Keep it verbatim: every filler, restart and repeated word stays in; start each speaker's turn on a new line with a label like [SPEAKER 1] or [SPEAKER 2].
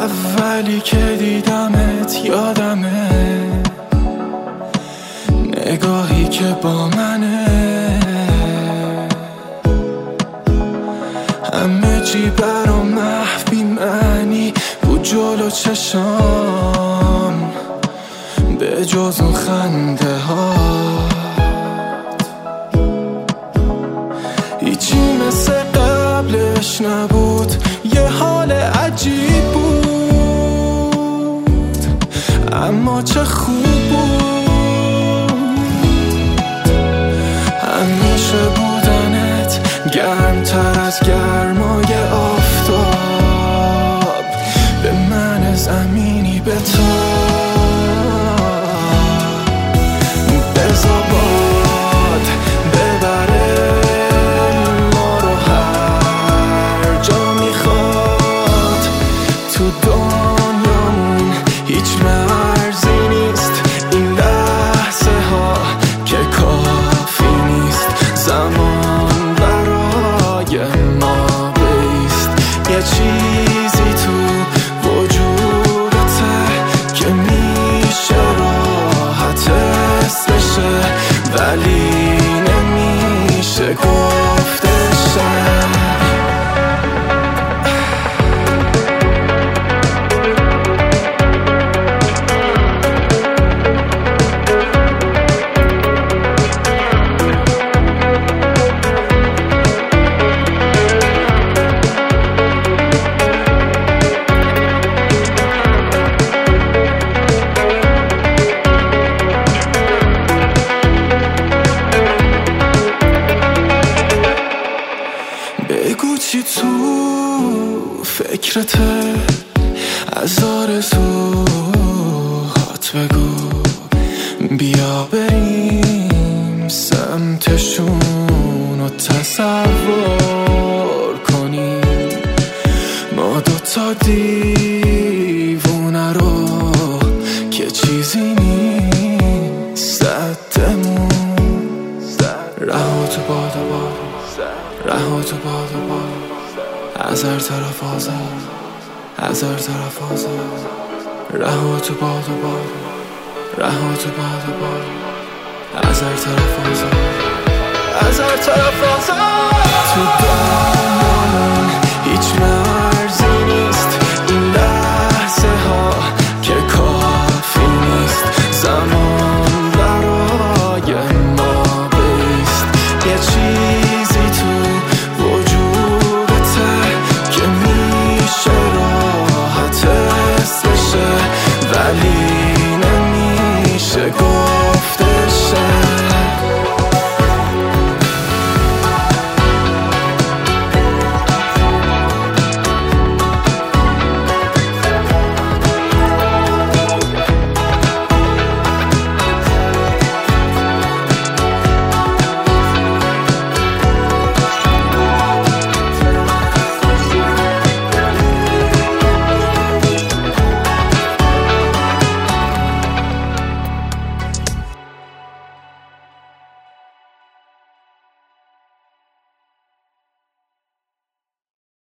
[SPEAKER 1] اولی که دیدمت یادمه، نگاهی که با منه، همه چی برام محو بی معنی بود جلو چشام، به جز اون خنده ها هیچی مثل قبلش نبود، یه حال عجیب بود اما چه خوب بود. همیشه بودنت گرمتر از گرمای آفتاب، به من زمینی به تو بزا باد ببره ما رو هر جا میخواد. تو دنیامون هیچ مرزی نیست، این لحظه ها که کافی نیست، زمان برای ما بیست. یه چیزی تو وجودته که میشه راحت اسمشه، ولی نمیشه گفتشه. بگو چی تو فکرته، از آرزوهات بگو، بیا بریم سمتشون و تصور کنیم ما دوتا دیوونه رو که چیزی نیست صدمون. رها تو باد و باد، رها تو باد و باد، از هر طرف آزاد، از هر طرف آزاد. رها تو باد و باد، رها تو باد و باد، از هر طرف آزاد، از هر طرف آزاد. تو دنیامون هیچ